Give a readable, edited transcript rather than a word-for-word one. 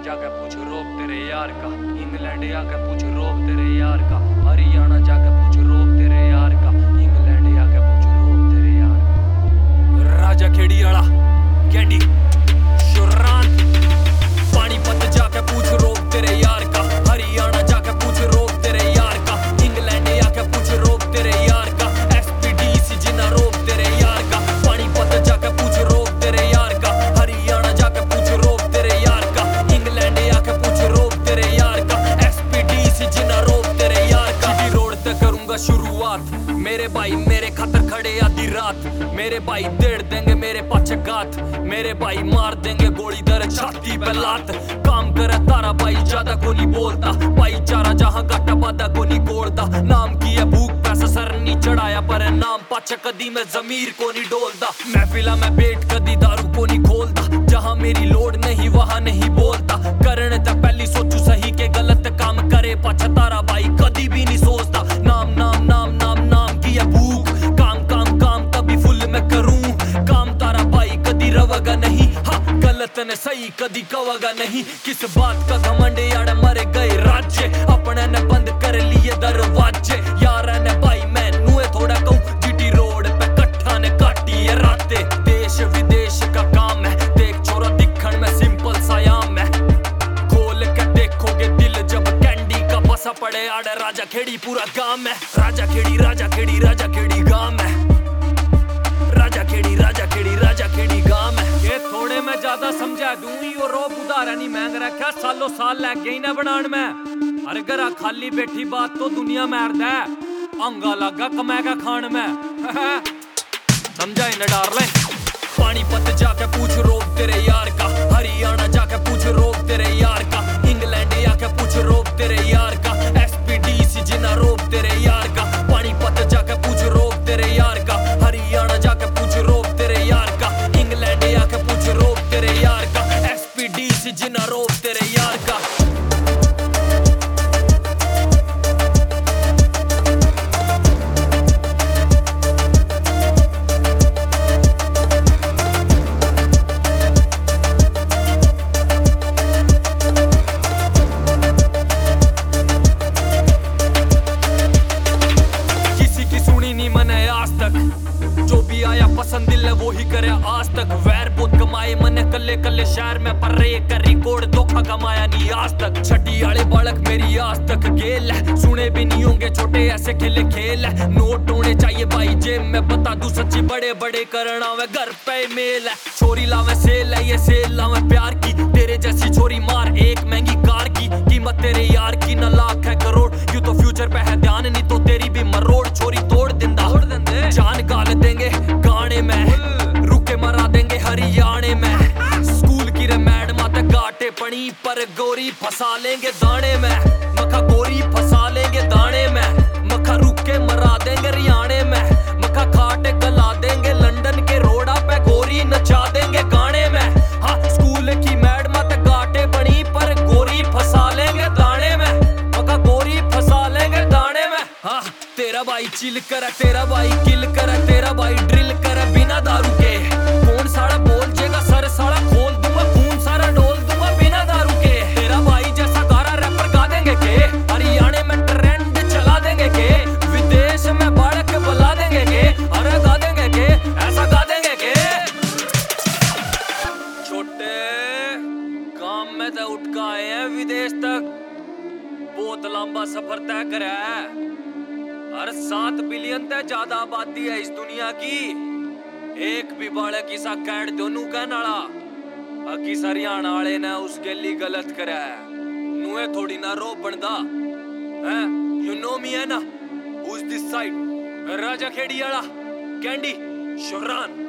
जाके पूछ रोब तेरे यार का, इंग्लैंड आके पूछ रोब तेरे यार का, हरियाणा जाके पूछ रोब तेरे यार का, इंग्लैंड आके पूछ रोब तेरे यार का। राजा खेड़ी वाला कैंडी शुरान, पानीपत जाके पूछ रोब तेरे यार का, हरियाणा जाके पूछ रोब तेरे यार का, इंग्लैंड आके पूछ रोब तेरे यार का, एसपीडीसी जिना रोब तेरे यार का, पानीपत जाके पूछ रोब तेरे यार का, हरियाणा जाके पूछ रोब तेरे यार का, इंग्लैंड आके पूछ रोब तेरे यार का, एसपीडीसी जिना रोब तेरे यार का। जीटी रोड तक करूंगा शुरुआत, मेरे भाई मेरे खातर खड़े आधी रात, मेरे भाई देड़ देंगे मेरे पाछे गात, मेरे भाई मार देंगे गोली दर छाती पे लात। काम करे तारा भाई ज्यादा को नहीं बोलता, भाईचारा जहां काटा बादा को नहीं कोड़ता। नाम की है भूख पैसा सर नहीं चढ़ाया, पर नाम पाछे कदी में जमीर को नहीं डोलता। महफिला में बैठ कदी दारू को नहीं खोलता, जहां मेरी लोड नहीं वहां नहीं बोलता। करने तक पहली सोचू सही के गलत काम करे, पाछा तारा भाई कदी भी नहीं सोचता। नाम नाम नाम नाम नाम की है भूख, काम काम काम तभी फुल में करूं काम। तारा भाई कदी रवगा नहीं, हाँ गलत ने सही कदी कवगा नहीं। किस बात का घमंड यार मरे गए राज्य, अपने ने बंद कर लिए दरवाजे। यार ने भाई मैं नुए थोड़ा कहूं, जीटी रोड पे कट्ठा ने काटी है रातें। देश विदेश का काम है, देख छोरा दिखण में सिंपल सा याम है। खोल के देखोगे दिल जब कैंडी का बसा पड़े आड़े। राजा खेड़ी पूरा गांव है, राजा खेड़ी राजा खेड़ी राजा खेड़ी गांव है, राजा खेड़ी राजा खेड़ी राजा खेड़ी गांव है। ये थोड़े में ज्यादा समझा दूं, यो रोब उधारा नहीं मांग रखा, सालों साल लग गई ना बनान में। अरे गरा खाली बैठी बात तो दुनिया मारदा है, अंगा लगा कमाएगा खान में। समझा इन्हें डार्लिंग। पानीपत जाके पूछ रोब तेरे यार का, हरियाणा जाके पूछ रोब तेरे यार का, इंग्लैंड आके पूछ रोब तेरे यार का, एसपीडीसी जिना रोब तेरे यार का। पानीपत जाके पूछ रोब तेरे यार का, हरियाणा जाके पूछ रोब तेरे यार का, इंग्लैंड आके पूछ रोब तेरे यार का, एसपीडीसी जिना रोब तेरे यार का। जो भी आया पसंद दिल है वो ही करे आज तक। वैर बहुत कमाए मने कल्ले कल्ले शहर में, पर रे कर रिकॉर्ड धोखा कमाया नहीं आज तक। छठी वाले बालक मेरी आज तक गेल है, सुने भी नहीं होंगे छोटे ऐसे खेले खेल है। नोट होने चाहिए भाई जेब में, बता दूं सच्ची बड़े बड़े करना वे घर पे मेल है। छोरी लावे सेल है, ये सेल लावे प्यार की, तेरे जैसी छोरी मार एक महंगी कार की। कीमत तेरे यार की न लाख है करोड़, यू तो फ्यूचर पे है ध्यान, नहीं तो तेरी भी मरोड़। छोरी तोड़ दिंदा जान गाल देंगे गाने में, रुके मरा देंगे हरियाणे में। स्कूल की रे मैडमा ते गाटे पड़ी, पर गोरी फंसा लेंगे दाने में। मखा गोरी फंसा लेंगे दाने में, मखा रुके मरा देंगे हरियाणे में। मखा खाटे गला देंगे लंदन के रोड़ा पे, गोरी नचा देंगे गाने में। हाँ स्कूल की मैडमा ते गाटे पड़ी, पर गोरी फंसा लेंगे दाने में। मखा गोरी फंसा लेंगे दाने में। हाँ तेरा भाई चिल कर, तेरा भाई किल कर, तेरा भाई ड्रिल कर बिना दारू के। कौन साड़ा बोल जेगा सर साड़ा खोल दूंगा, खून सारा डोल दूंगा बिना दारू के। तेरा भाई जैसा गारा रैपर गा देंगे के, हरियाणा में ट्रेंड चला देंगे के, विदेश में बालक बुला देंगे के, अरे गा देंगे के, ऐसा गा देंगे के। छोटे काम में तो उठ का आए हैं विदेश तक, बहुत लंबा सफर तय करा है। हर 7 बिलियन से ज्यादा आबादी है इस दुनिया की, एक भी बालक किसा कैंड दोनों का नाला। किस हरियाणा वाले ने उसके लिए गलत करा है, नुए थोड़ी ना रो बनदा है। यू नो मी है ना, who is this side, Raja Kheri वाला कैंडी शुरान।